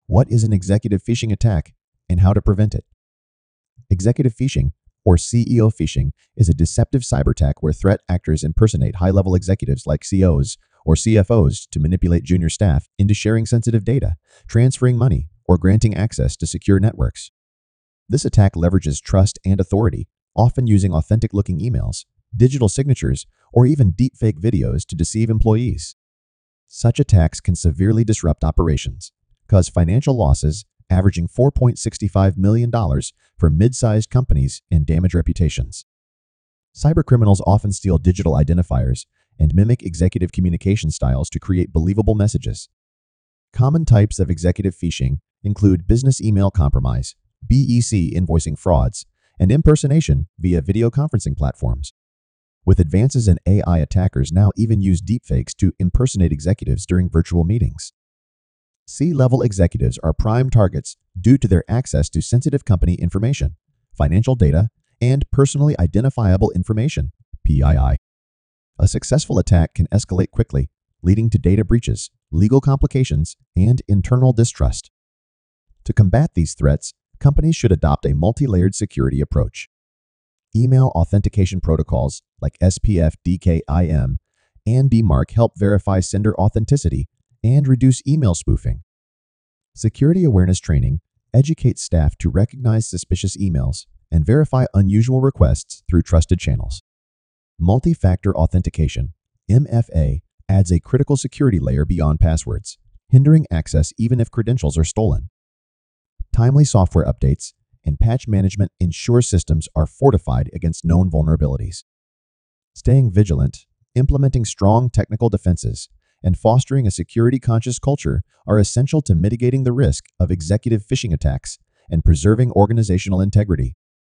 What is an executive phishing attack and how to prevent it? Executive phishing, or CEO phishing, is a deceptive cyber attack where threat actors impersonate high-level executives like CEOs or CFOs to manipulate junior staff into sharing sensitive data, transferring money, or granting access to secure networks. This attack leverages trust and authority, often using authentic-looking emails, digital signatures, or even deepfake videos to deceive employees. Such attacks can severely disrupt operations, cause financial losses averaging $4.65 million for mid-sized companies, and damage reputations. Cybercriminals often steal digital identifiers and mimic executive communication styles to create believable messages. Common types of executive phishing include business email compromise, BEC invoicing frauds, and impersonation via video conferencing platforms. With advances in AI, attackers now even use deepfakes to impersonate executives during virtual meetings. C-level executives are prime targets due to their access to sensitive company information, financial data, and personally identifiable information, PII. A successful attack can escalate quickly, leading to data breaches, legal complications, and internal distrust. To combat these threats, companies should adopt a multi-layered security approach. Email authentication protocols like SPF, DKIM, and DMARC help verify sender authenticity and reduce email spoofing. Security awareness training educates staff to recognize suspicious emails and verify unusual requests through trusted channels. Multi-factor authentication, MFA, adds a critical security layer beyond passwords, hindering access even if credentials are stolen. Timely software updates and patch management ensure systems are fortified against known vulnerabilities. Staying vigilant, implementing strong technical defenses, and fostering a security-conscious culture are essential to mitigating the risk of executive phishing attacks and preserving organizational integrity.